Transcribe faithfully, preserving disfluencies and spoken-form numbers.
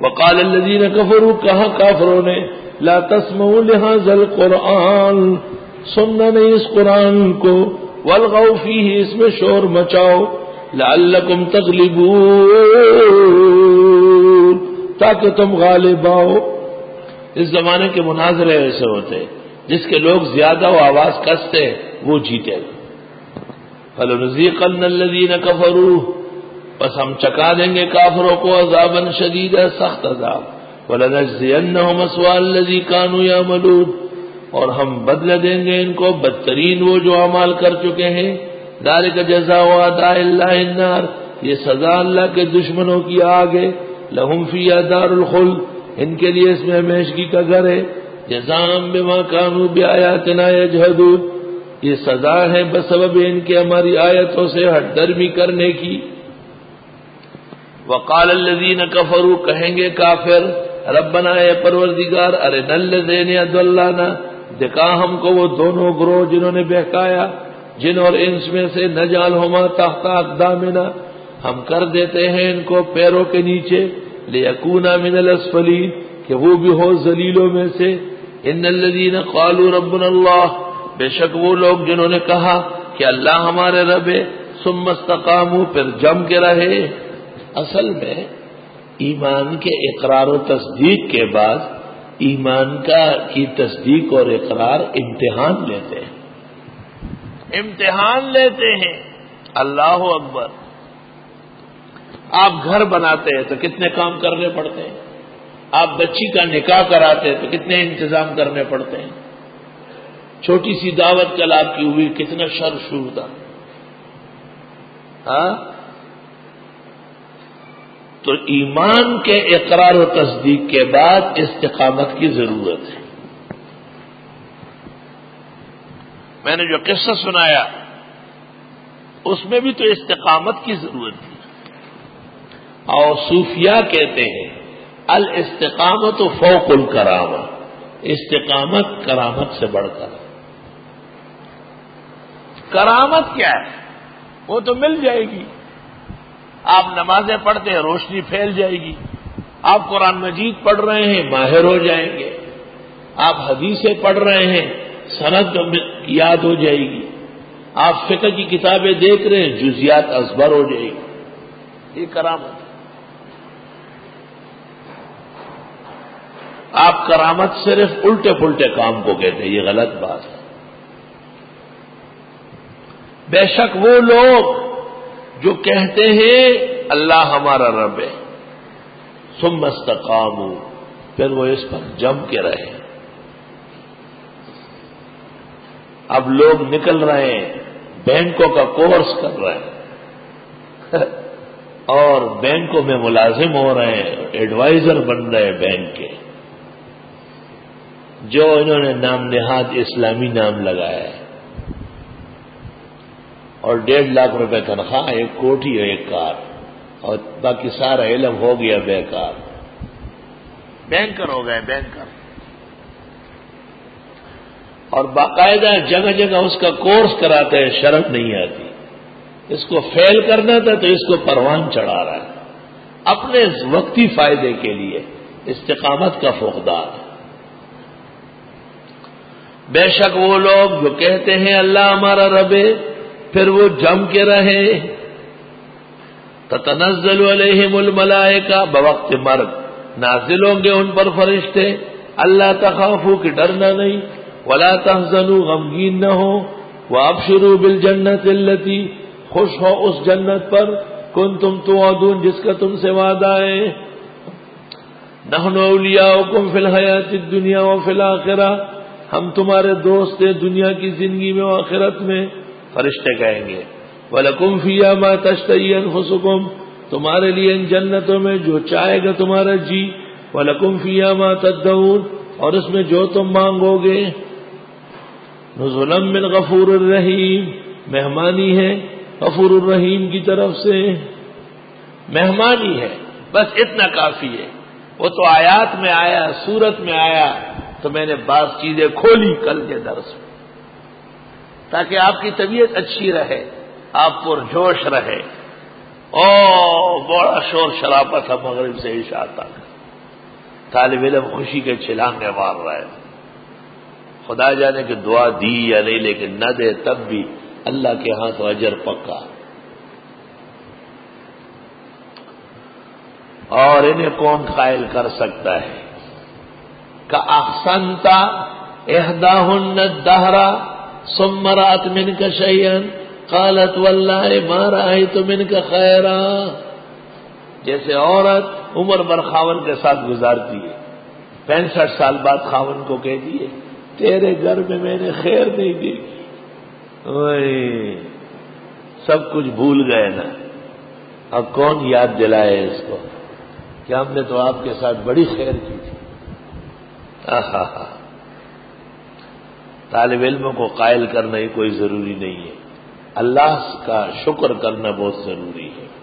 وقال الذین کفروا، کہا کافروں نے، لا تسمعوا لهذا القرآن، سننا نہیں اس قرآن کو، والغوا فیہ، اس میں شور مچاؤ، لعلکم تغلبون، تاکہ تم غالب آؤ۔ اس زمانے کے مناظرے ایسے ہوتے جس کے لوگ زیادہ و آواز کستے وہ جیتے گا۔ فَلَنُذِيقَنَّ الَّذِينَ كَفَرُوا، بس ہم چکا دیں گے کافروں کو عذابا شدیدا، سخت عذاب، وَلَنَجْزِيَنَّهُمْ أَسْوَأَ الَّذِي كَانُوا يَعْمَلُونَ، اور ہم بدلہ دیں گے ان کو بدترین وہ جو اعمال کر چکے ہیں۔ ذَلِكَ جَزَاءُ أَعْدَاءِ اللَّهِ النَّارِ، یہ سزا اللہ کے دشمنوں کی آگ ہے، لَهُمْ فِيهَا دَارُ الْخُلْدِ، ان کے لیے اس میں ہمیشگی کا گھر ہے، جزاء بما كانوا بآياتنا يجحدون، یہ سزا ہے بسبب ان کے ہماری آیتوں سے ہٹ درمی کرنے کی۔ وقال الذين كفروا، کہیں گے کافر، ربنا اے پروردگار، ارنا الذين اضلانا، دکھا ہم کو وہ دونوں گروہ جنہوں نے بہکایا، جن اور انس میں سے، نجعلہما تحت اقدامنا، ہم کر دیتے ہیں ان کو پیروں کے نیچے، لیکونا من الاسفلین، کہ وہ بھی ہو ذلیلوں میں سے۔ ان الذين قالوا ربنا اللہ، بے شک وہ لوگ جنہوں نے کہا کہ اللہ ہمارے رب ہے، ثم استقاموا، پھر جم کے رہے۔ اصل میں ایمان کے اقرار و تصدیق کے بعد ایمان کا کی تصدیق اور اقرار امتحان لیتے ہیں، امتحان لیتے ہیں۔ اللہ اکبر، آپ گھر بناتے ہیں تو کتنے کام کرنے پڑتے ہیں، آپ بچی کا نکاح کراتے ہیں تو کتنے انتظام کرنے پڑتے ہیں، چھوٹی سی دعوت کل آپ کی ہوئی، کتنا شر شور تھا، ہاں؟ تو ایمان کے اقرار و تصدیق کے بعد استقامت کی ضرورت ہے۔ میں نے جو قصہ سنایا اس میں بھی تو استقامت کی ضرورت تھی، اور صوفیاء کہتے ہیں الاستقامت فوق الکرامہ، استقامت کرامت سے بڑھ کر۔ کرامت کیا ہے؟ وہ تو مل جائے گی، آپ نمازیں پڑھتے ہیں روشنی پھیل جائے گی، آپ قرآن مجید پڑھ رہے ہیں ماہر ہو جائیں گے، آپ حدیثیں پڑھ رہے ہیں سند یاد ہو جائے گی، آپ فقہ کی کتابیں دیکھ رہے ہیں جزیات ازبر ہو جائے گی، یہ کرامت ہے۔ آپ کرامت صرف الٹے پلٹے کام کو کہتے ہیں، یہ غلط بات ہے۔ بے شک وہ لوگ جو کہتے ہیں اللہ ہمارا رب ہے، ثم استقاموا، پھر وہ اس پر جم کے رہے۔ اب لوگ نکل رہے ہیں، بینکوں کا کورس کر رہے ہیں اور بینکوں میں ملازم ہو رہے ہیں، ایڈوائزر بن رہے ہیں بینک کے، جو انہوں نے نام نہاد اسلامی نام لگایا ہے، اور ڈیڑھ لاکھ روپے تنخواہ، ایک کوٹھی ہے، ایک کار، اور باقی سارا علم ہو گیا بیکار، بینکر ہو گئے بینکر، اور باقاعدہ جگہ جگہ اس کا کورس کراتے ہیں، شرم نہیں آتی، اس کو فیل کرنا تھا تو اس کو پروان چڑھا رہا ہے اپنے وقتی فائدے کے لیے، استقامت کا فقدان ہے۔ بے شک وہ لوگ جو کہتے ہیں اللہ ہمارا رب ہے، پھر وہ جم کے رہے، تتنزل علیہم الملائکہ، بوقت مرگ نازل ہوں گے ان پر فرشتے، اللہ تخافوا کہ ڈرنا نہیں، ولا تحزنوا غمگین نہ ہو، وابشروا بالجنۃ التی، خوش ہو اس جنت پر، کنتم توعدون جس کا تم سے وعدہ ہے، نحن اولیاؤکم فی الحیات الدنیا وفی الآخرہ، ہم تمہارے دوست ہیں دنیا کی زندگی میں و آخرت میں۔ فرشتے کہیں گے وَلَكُمْ فِيهَا مَا تَشْتَهِي أَنفُسُكُمْ، تمہارے لیے ان جنتوں میں جو چاہے گا تمہارا جی، وَلَكُمْ فِيهَا مَا تَدَّعُونَ، اور اس میں جو تم مانگو گے، نُزُلًا مِّن غَفُورٍ رَحِيمٍ، مہمانی ہے غفور الرحیم کی طرف سے، مہمانی ہے، بس اتنا کافی ہے۔ وہ تو آیات میں آیا، سورت میں آیا، تو میں نے بعض چیزیں کھولی کل کے درس میں تاکہ آپ کی طبیعت اچھی رہے، آپ پرجوش رہے۔ او بڑا شور شرابہ تھا مغرب سے عشاء تک، طالب علم خوشی کے چھلانگے مار رہا ہے. خدا جانے کہ دعا دی یا نہیں، لیکن نہ دے تب بھی اللہ کے ہاں تو اجر پکا. اور انہیں کون قائل کر سکتا ہے کہ احسنتا احداہن الدہر ثم رأت منک شیئا قالت واللہ ما رأیت منک خیرا. جیسے عورت عمر بھر خاون کے ساتھ گزارتی ہے، پینسٹھ سال بعد خاون کو کہہ دیے تیرے گھر میں میں نے خیر نہیں دیکھی. سب کچھ بھول گئے نا. اب کون یاد دلائے اس کو کہ ہم نے تو آپ کے ساتھ بڑی خیر کی تھی. طالب علموں کو قائل کرنا ہی کوئی ضروری نہیں ہے، اللہ کا شکر کرنا بہت ضروری ہے.